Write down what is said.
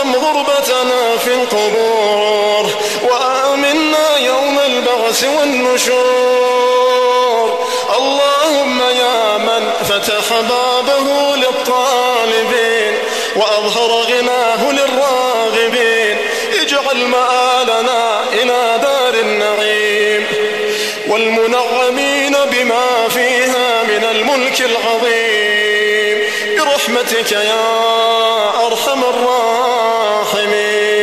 وارحم غربتنا في القبور وآمنا يوم البعث والنشور. اللهم يا من فتح بابه للطالبين وأظهر غناه للراغبين اجعل مآلنا إلى دار النعيم والمنعمين بما فيها من الملك العظيم برحمتك يا أرحم الراحمين.